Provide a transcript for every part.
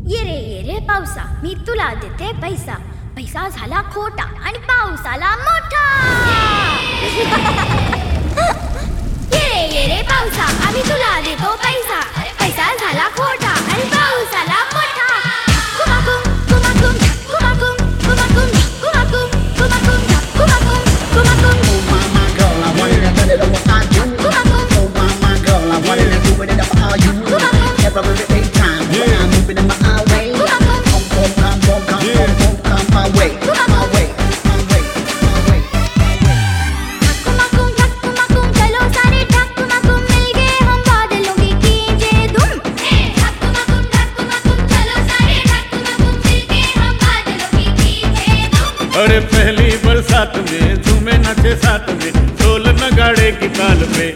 ये रे पावसा, मी तुला देते पैसा. पैसा झाला खोटा आणि पाऊस आला मोठा. ये रे पावसा, आम्ही तुला देतो पैसा. पैसा झाला खोटा आणि पाऊस आला मोठा. कुमाकुम कुमाकुम कुमाकुम कुमाकुम कुमाकुम कुमाकुम कुमाकुम कुमाकुम. Oh my girl, I wanted to tell you what I do. Oh my girl, I wanted to do it for all you. Every time when I'm moving in my way, come my way, my way, my way, my way. कुमाकुम कुमाकुम चलो सारे ढक कुमाकुम मिलके हम बादलों की खींचे धूम. कुमाकुम चलो सारे ढक कुमाकुम मिलके हम बादलों की खींचे धूम. अरे पहली बरसात में झूमे नाचे साथ में ढोल नगाड़े की ताल पे.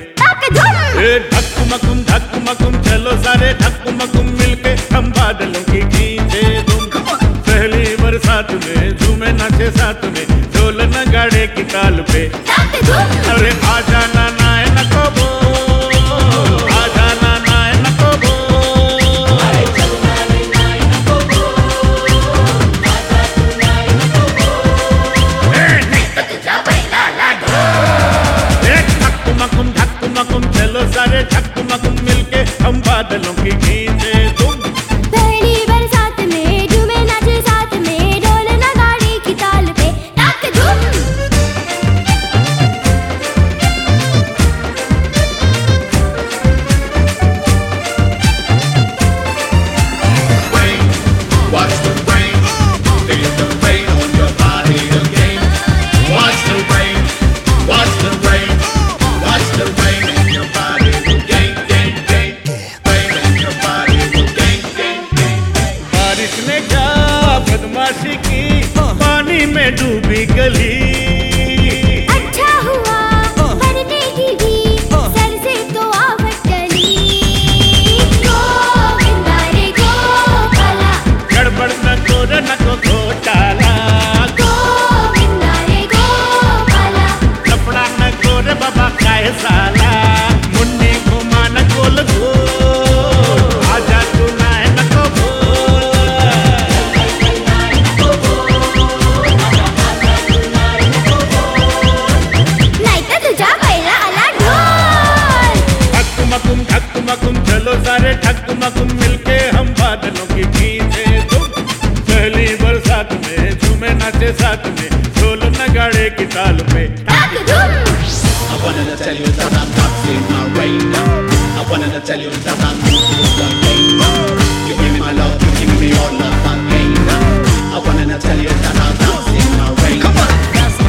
ढक चलो सारे ढक मिलके हम बादलों की खींचे धूम. पहली बरसात में झूमे नाचे साथ में ढोल नगाड़े की ताल पे. अरे आजा ना नाय नको बो, आजा ना नाय नको बो. ढक चलो सारे ढक मिलके हम बादलों की खींचे धूम. पहली बरसात में झूमे नाचे साथ में ढोल नगाड़े की ताल पे. ढक धूम. Watch the rain, feel the rain on your body again. Watch the rain, watch the rain, watch the rain on your body again, rain on your body again. बारिश ने क्या बदमाशी की, पानी में डूबी गली. अच्छा हुआ मरने की भी सर से तो आवट टली. गोविंदा रे गोपाला, गड़बड़ न को घोटाला. गोविंदा रे गोपाला. लफड़ा न कोरे बाबा काहे साला. मुन्नी घुमा न गोल गोल, आजा तू नाय नको बोल. नाही तर तुझ्या बैला आला ढोल. ढक चलो सारे ढक मिलके हम बादलों की खींचे धूम. पहली बरसात में झूमे नाचे साथ में ढोल नगाड़े की ताल पे. ढक धूम. I wanted to tell you that I'm boxing my rain. I wanted to tell you that I'm losing the game. You give me my love, you give me all of my pain. I wanted to tell you that I'm boxing my rain. Come on.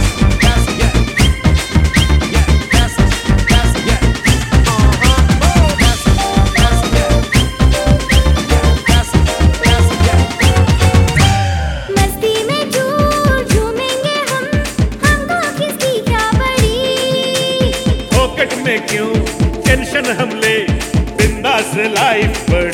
मस्ती में झूमेंगे हमको किसकी क्या पड़ी. Pocket में क्यों tension हम ले, बिंदास लाइफ पर